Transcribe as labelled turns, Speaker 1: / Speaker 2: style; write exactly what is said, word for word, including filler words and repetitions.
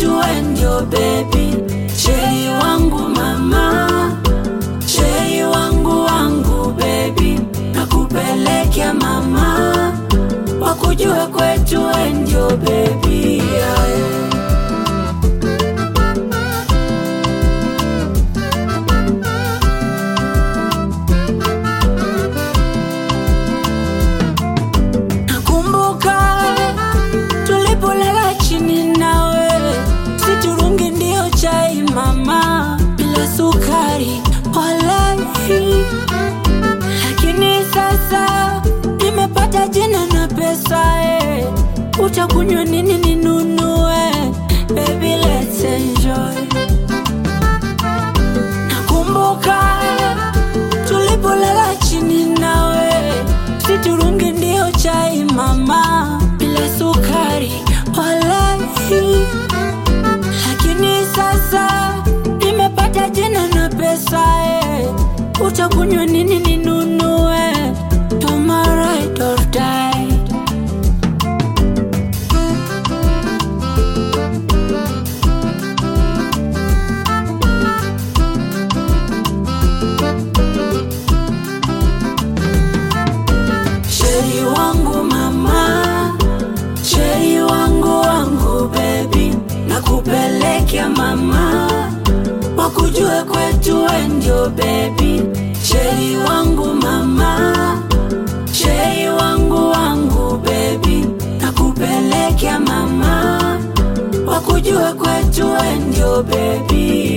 Speaker 1: kwetu we ndio baby. Sheri wangu mama, sheri wangu wangu baby, nakupelekea mama, wakujue kwetu we ndio baby, yeah. Mama, bila sukari walai, lakini sasa nimepata jina na pesa eh. Utakunywa nini ninunue? Baby let's enjoy. Nakumbuka tulipolala chini nawe, siturungi ndio chai mama, bila sukari walai, lakini sasa nimepata jina na pesa eh. Utakunywa nini ninunue? You're my ride or die. Sheri wangu mama, sheri wangu wangu baby, nakupelekea mama, wakujue kwetu we ndio baby. Sheri wangu mama, sheri wangu wangu baby, nakupelekea mama, wakujue kwetu we ndio baby.